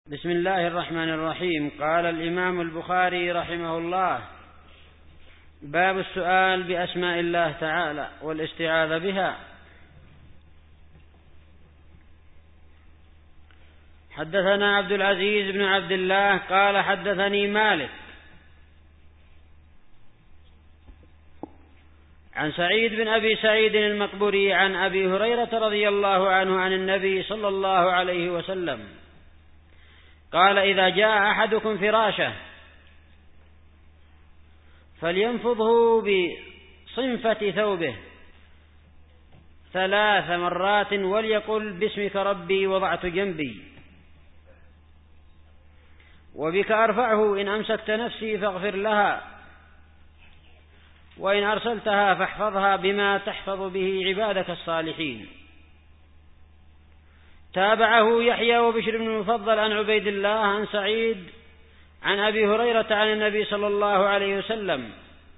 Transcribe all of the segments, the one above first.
بسم الله الرحمن الرحيم. قال الإمام البخاري رحمه الله: باب السؤال بأسماء الله تعالى والاستعاذة بها. حدثنا عبد العزيز بن عبد الله قال حدثني مالك عن سعيد بن أبي سعيد المقبري عن أبي هريرة رضي الله عنه عن النبي صلى الله عليه وسلم قال: إذا جاء أحدكم فراشه فلينفضه بصنفة ثوبه 3 مرات وليقل: باسمك ربي وضعت جنبي وبك أرفعه، إن أمسكت نفسي فاغفر لها، وإن أرسلتها فاحفظها بما تحفظ به عبادك الصالحين. تابعه يحيى وبشر بن المفضل عن عبيد الله عن سعيد عن أبي هريرة عن النبي صلى الله عليه وسلم.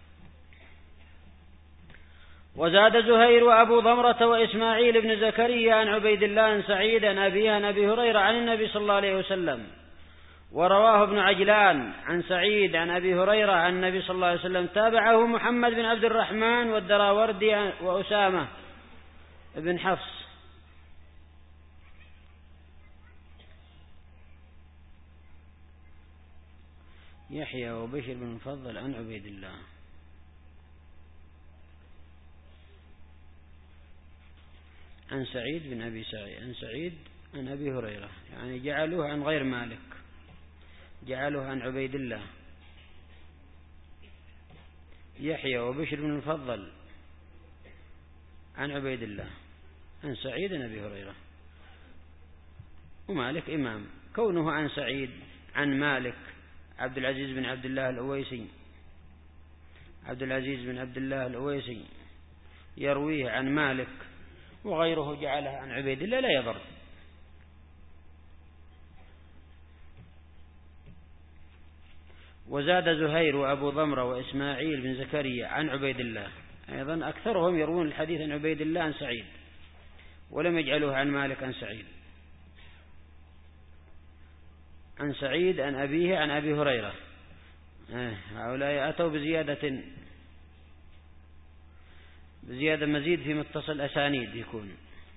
وزاد زهير وأبو ضمرة وإسماعيل بن زكريا عن عبيد الله عن سعيد عن أبيه عن أبي هريرة عن النبي صلى الله عليه وسلم. ورواه ابن عجلان عن سعيد عن أبي هريرة عن النبي صلى الله عليه وسلم. تابعه محمد بن عبد الرحمن والدراوردي وأسامة بن حفص. يحيى وبشر بن المفضل عن عبيد الله. عن سعيد بن أبي سعيد عن سعيد عن أبي هريرة، يعني جعلوه عن غير مالك، جعلوه عن عبيد الله. يحيى وبشر بن المفضل عن عبيد الله عن سعيد عن أبي هريرة. ومالك إمام، كونه عن سعيد عن مالك عبد العزيز بن عبد الله الأويسي، عبد العزيز بن عبد الله الأويسي يرويه عن مالك وغيره جعله عن عبيد الله لا يضر. وزاد زهير وأبو ضمرة وإسماعيل بن زكريا عن عبيد الله، أيضا أكثرهم يروون الحديث عن عبيد الله عن سعيد، ولم يجعلوه عن مالك عن سعيد. عن سعيد عن أبيه عن أبي هريرة. هؤلاء أتوا بزيادة مزيد في متصل أسانيد. يكون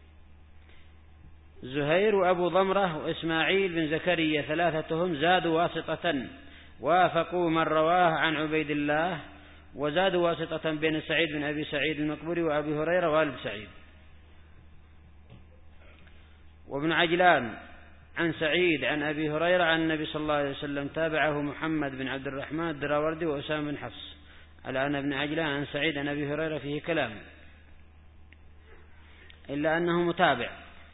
زهير وأبو ضمرة وإسماعيل بن زكريا ثلاثتهم زادوا واسطة وافقوا من رواه عن عبيد الله، وزادوا واسطة بين سعيد بن أبي سعيد المقبري وأبي هريرة والد سعيد. وابن عجلان عن سعيد عن أبي هريرة عن النبي صلى الله عليه وسلم. تابعه محمد بن عبد الرحمن الدراوردي وأسامة بن حفص. على أن ابن عجلان عن سعيد عن أبي هريرة فيه كلام، إلا أنه متابع.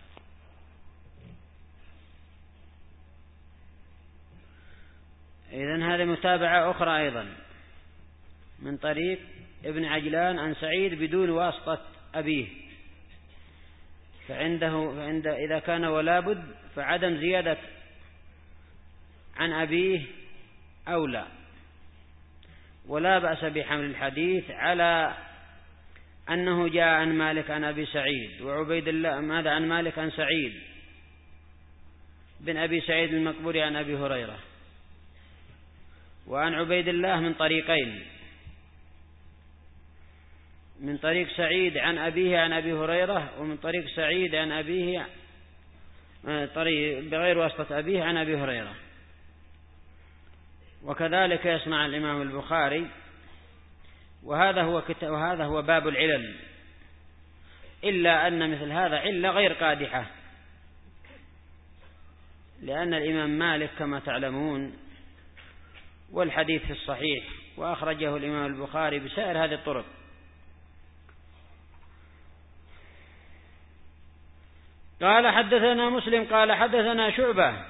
إذن هذه متابعة أخرى أيضا من طريق ابن عجلان عن سعيد بدون واسطة أبيه. فعند إذا كان ولا بد فعدم زيادة عن أبيه أولى، ولا بأس بحمل الحديث على أنه جاء عن مالك عن أبي سعيد وعبيد الله ماذا عن مالك عن سعيد بن أبي سعيد المقبري عن أبي هريرة، وعن عبيد الله من طريقين: من طريق سعيد عن أبيه عن أبي هريرة، ومن طريق سعيد عن أبيه بغير واسطة أبيه عن أبي هريرة. وكذلك يسمع الإمام البخاري، وهذا هو باب العلل، إلا أن مثل هذا علة غير قادحة، لأن الإمام مالك كما تعلمون والحديث في الصحيح وأخرجه الإمام البخاري بسائر هذه الطرق. قال حدثنا مسلم قال حدثنا شعبة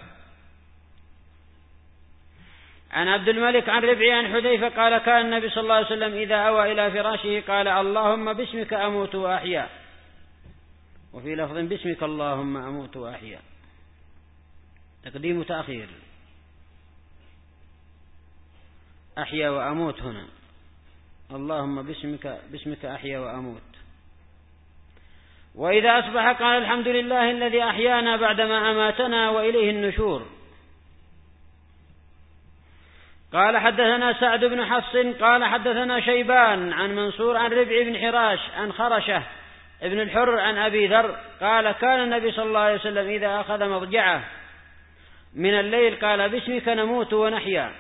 عن عبد الملك عن ربعي عن حذيفة قال: كان النبي صلى الله عليه وسلم إذا أوى إلى فراشه قال: اللهم باسمك أموت وأحيا، وفي لفظ: باسمك اللهم أموت وأحيا، تقديم تأخير، أحيا وأموت هنا، اللهم باسمك أحيا وأموت. وإذا أصبح قال: الحمد لله الذي أحيانا بعدما أماتنا وإليه النشور. قال حدثنا سعد بن حفص قال حدثنا شيبان عن منصور عن ربع بن حراش عن خرشة ابن الحر عن أبي ذر قال كان النبي صلى الله عليه وسلم إذا أخذ مضجعه من الليل قال باسمك نموت ونحيا،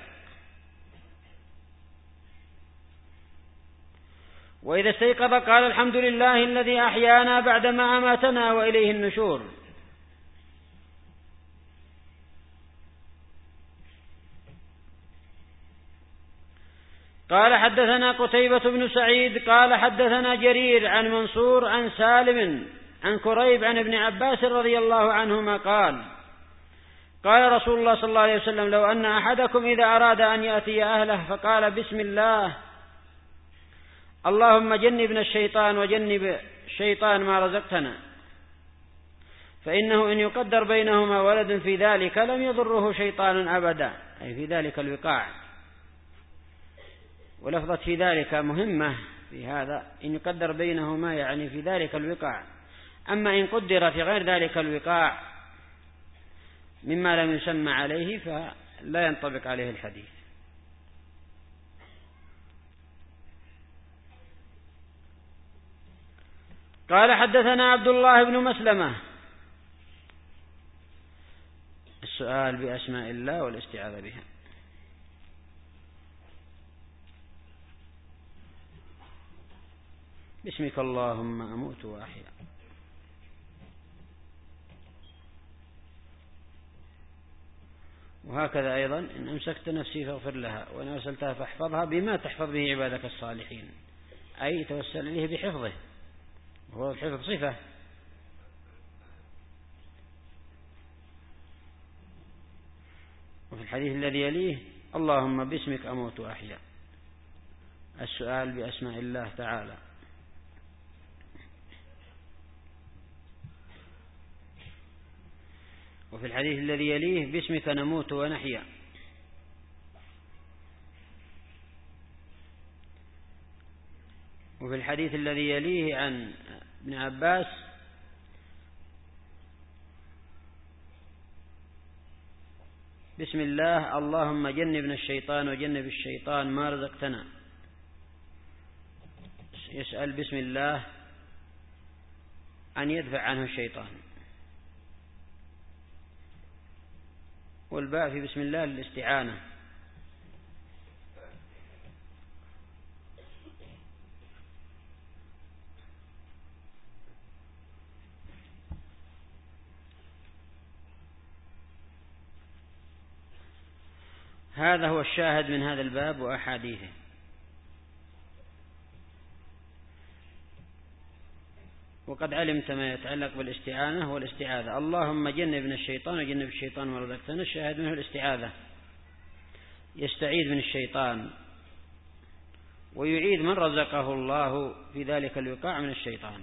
وإذا استيقظ قال الحمد لله الذي أحيانا بعدما أماتنا وإليه النشور. قال حدثنا قتيبة بن سعيد قال حدثنا جرير عن منصور عن سالم عن كريب عن ابن عباس رضي الله عنهما قال رسول الله صلى الله عليه وسلم لو أن أحدكم إذا أراد أن يأتي أهله فقال بسم الله اللهم جنبنا الشيطان وجنب الشيطان ما رزقتنا، فإنه إن يقدر بينهما ولد في ذلك لم يضره شيطان أبدا، أي في ذلك الوقاع. ولفظة في ذلك مهمة في هذا، إن يقدر بينهما يعني في ذلك الوقاع. أما إن قدر في غير ذلك الوقاع مما لم يسمى عليه فلا ينطبق عليه الحديث. قال حدثنا عبد الله بن مسلمة. السؤال بأسماء الله والاستعاذة بها. باسمك اللهم أموت وأحيا. وهكذا أيضا إن أمسكت نفسي فاغفر لها وإن أرسلتها فاحفظها بما تحفظ به عبادك الصالحين، أي توسل إليه بحفظه، وهو الحفظ صفة. وفي الحديث الذي يليه اللهم باسمك أموت وأحيا. السؤال بأسماء الله تعالى. وفي الحديث الذي يليه باسمك نموت ونحيا. وفي الحديث الذي يليه عن ابن عباس بسم الله اللهم جنبنا الشيطان وجنب الشيطان ما رزقتنا. يسأل بسم الله أن يدفع عنه الشيطان، والباء في بسم الله للاستعانة. هذا هو الشاهد من هذا الباب وأحاديثه. وقد علمت ما يتعلق بالاستعانة والاستعاذة. اللهم جنبنا الشيطان وجنب الشيطان ما رزقتنا. الشاهد منه الاستعاذة، يستعيذ من الشيطان ويعيذ من رزقه الله في ذلك الوقاع من الشيطان،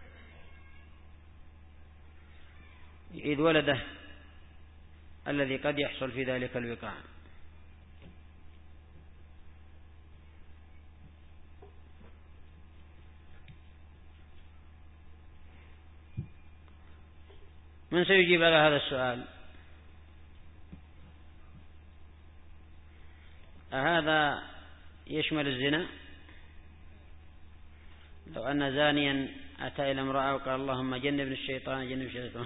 يعيذ ولده الذي قد يحصل في ذلك الوقاع. من سيجيب على هذا السؤال؟ هذا يشمل الزنا؟ لو أن زانيا أتى إلى امرأة وقال اللهم جنبنا الشيطان جنب الشيطان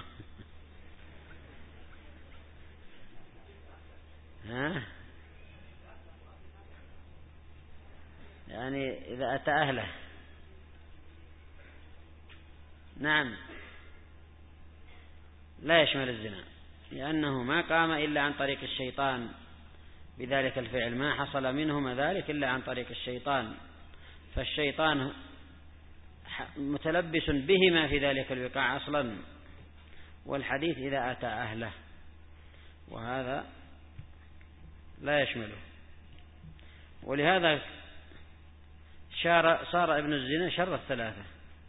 يعني إذا أتى أهله. نعم، لا يشمل الزنا، لأنه ما قام إلا عن طريق الشيطان بذلك الفعل، ما حصل منهما ذلك إلا عن طريق الشيطان، فالشيطان متلبس بهما في ذلك الوقاع أصلا، والحديث إذا أتى أهله، وهذا لا يشمله. ولهذا صار ابن الزنا شر الثلاثة.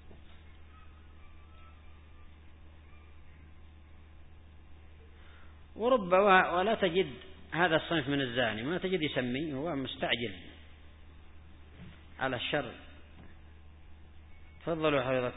ولا تجد هذا الصنف من الزاني، ما تجد يسمي، هو مستعجل على الشر. تفضلوا حفظكم.